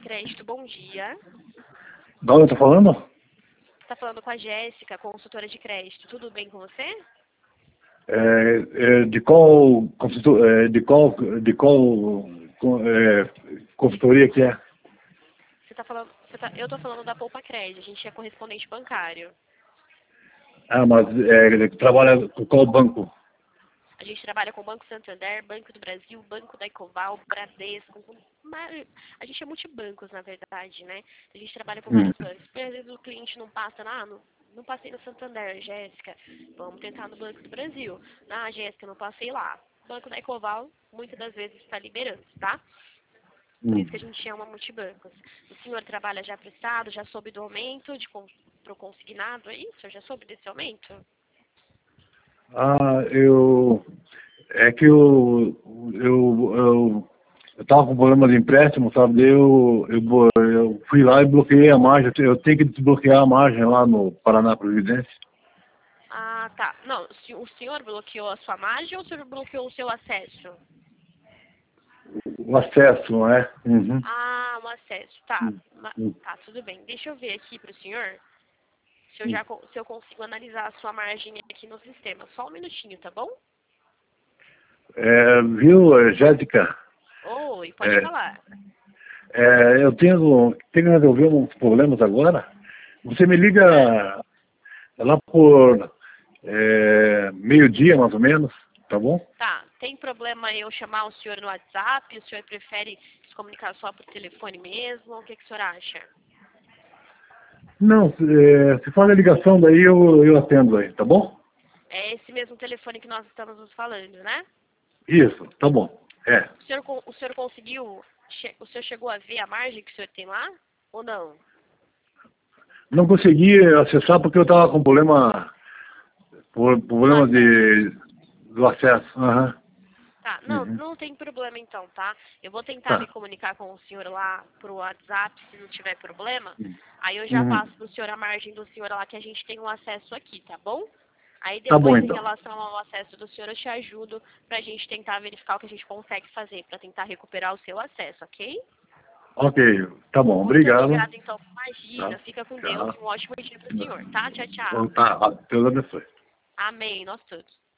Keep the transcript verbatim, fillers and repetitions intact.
Crédito, bom dia. Da onde eu tô falando? Você está falando com a Jéssica, consultora de crédito. Tudo bem com você? É, é, de qual consultor, é, de qual de qual co- é, consultoria que é? Você tá falando, você tá, eu estou falando da Poupa Crédito. A gente é correspondente bancário. Ah, mas é, trabalha com qual banco? A gente trabalha com o Banco Santander, Banco do Brasil, Banco da Ecoval, Bradesco. Com, ma- a gente é multibancos, na verdade, né? A gente trabalha com Hum. vários bancos. Porque às vezes o cliente não passa, ah, não, não passei no Santander, Jéssica. Vamos tentar no Banco do Brasil. Ah, Jéssica, não passei lá. Banco da Ecoval, muitas das vezes está liberando, tá? Por Hum. isso que a gente chama multibancos. O senhor trabalha já prestado, já soube do aumento de para o consignado, é isso? Já soube desse aumento? Ah, eu é que eu eu eu eu tava com problema de empréstimo, sabe? Daí Eu, eu bo- eu fui lá e bloqueei a margem. Eu tenho que desbloquear a margem lá no Paraná Providência. Ah, tá. Não, se o senhor bloqueou a sua margem ou o senhor bloqueou o seu acesso? O acesso, não é? Uhum. Ah, o acesso. Tá. Hum. Ma- Hum. Tá, tudo bem. Deixa eu ver aqui pro senhor se eu Hum. já co- se eu consigo analisar a sua margem aqui no sistema. Só um minutinho, tá bom? É, viu, Jéssica? Oi, pode É, falar. é, eu tenho, tenho que resolver uns problemas agora. Você me Ah, liga lá por é, meio-dia, mais ou menos, tá bom? tá. Tem problema eu chamar o senhor no WhatsApp? O senhor prefere se comunicar só por telefone mesmo? O que, que o senhor acha? Não, é, se faz a ligação daí eu, eu atendo aí, tá bom? É esse mesmo telefone que nós estamos nos falando, né? Isso, tá bom. É. O senhor, con- o senhor conseguiu, che- o senhor chegou a ver a margem que o senhor tem lá? Ou não? Não consegui acessar porque eu estava com problema, por- No problema acesso. de, do acesso. Aham. Tá, não, Uhum. não tem problema então, tá? Eu vou tentar me Tá. comunicar com o senhor lá pro WhatsApp, se não tiver problema. Aí eu já Uhum. passo pro senhor a margem do senhor lá que a gente tem um acesso aqui, tá bom? Aí Tá bom depois, em então. relação ao acesso do senhor, eu te ajudo pra gente tentar verificar o que a gente consegue fazer, pra tentar recuperar o seu acesso, ok? Ok, tá bom, Muito obrigado. obrigada, então. Tá. Imagina, fica com Deus Tchau. e um ótimo dia pro senhor, tá? Tchau, Então tchau. tá, Deus abençoe. Amém, nós todos.